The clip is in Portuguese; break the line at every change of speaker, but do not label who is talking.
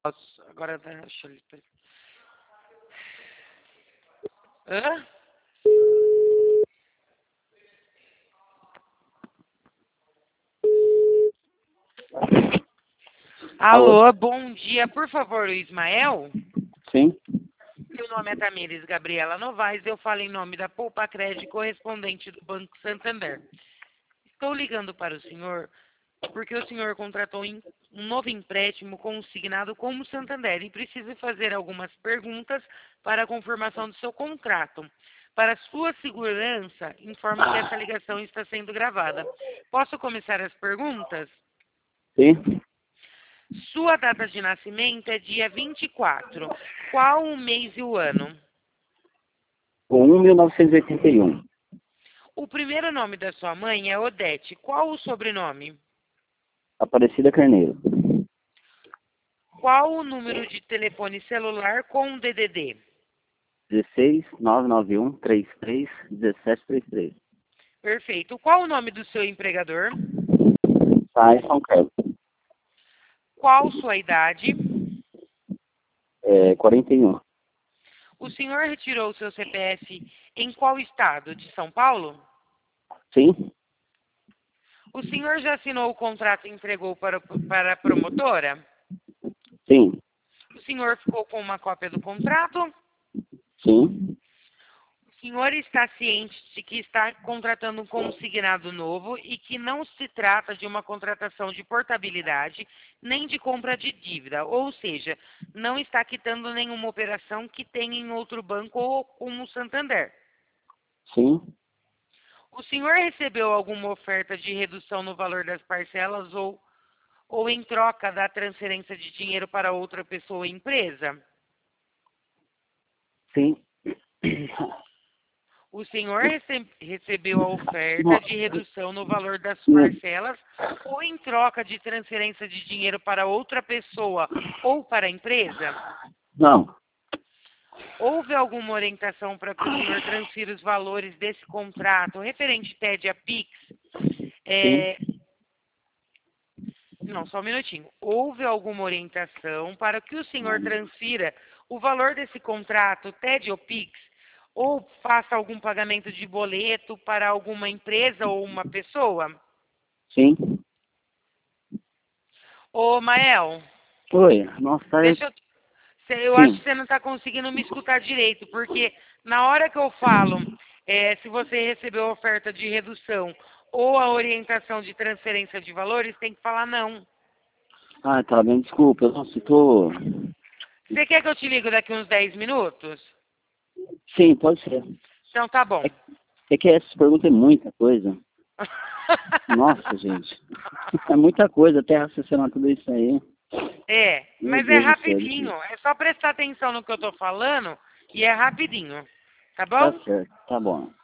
Nossa, agora deixa eu... Hã?
Alô?
Alô, bom dia. Por favor, o Ismael?
Sim?
Meu nome é Tamires Gabriela Novaes. Eu falo em nome da Poupa Crédito, correspondente do Banco Santander. Estou ligando para o senhor porque o senhor contratou um novo empréstimo consignado como Santander e precisa fazer algumas perguntas para a confirmação do seu contrato. Para sua segurança, informo que essa ligação está sendo gravada. Posso começar as perguntas?
Sim?
Sua data de nascimento é dia 24. Qual o mês e o ano?
O 1981.
O primeiro nome da sua mãe é Odete. Qual o sobrenome?
Aparecida Carneiro.
Qual o número de telefone celular com DDD?
16 991 33 1733.
Perfeito. Qual o nome do seu empregador?
Tá em São Carlos.
Qual sua idade?
41.
O senhor retirou o seu CPF em qual estado? De São Paulo?
Sim?
O senhor já assinou o contrato e entregou para a promotora?
Sim?
O senhor ficou com uma cópia do contrato?
Sim?
O senhor está ciente de que está contratando um consignado novo e que não se trata de uma contratação de portabilidade nem de compra de dívida, ou seja, não está quitando nenhuma operação que tenha em outro banco ou como o Santander.
Sim?
O senhor recebeu alguma oferta de redução no valor das parcelas ou em troca da transferência de dinheiro para outra pessoa ou empresa?
Sim?
O senhor recebeu a oferta
Não.
de redução no valor das parcelas ou em troca de transferência de dinheiro para outra pessoa ou para a empresa?
Não.
Houve alguma orientação para que o senhor transfira os valores desse contrato referente TED a PIX?
Sim?
Não, só um minutinho. Houve alguma orientação para que o senhor transfira o valor desse contrato TED ou PIX ou faça algum pagamento de boleto para alguma empresa ou uma pessoa?
Sim?
Ô, Mael,
Oi. Nossa,
deixa eu... Eu acho que
sim.
você não está conseguindo me escutar direito, porque na hora que eu falo se você recebeu a oferta de redução ou a orientação de transferência de valores, tem que falar não.
Ah, tá bem, desculpa. Nossa, eu tô...
Você quer que eu te ligo daqui uns 10 minutos?
Sim, pode ser.
Então tá bom.
É que essa pergunta é muita coisa. Nossa, gente. É muita coisa até raciocinar tudo isso aí. Meu
Mas é
Deus do céu,
rapidinho.
difícil.
É só prestar atenção no que eu tô falando e é rapidinho. Tá
Tá
bom?
certo, tá bom.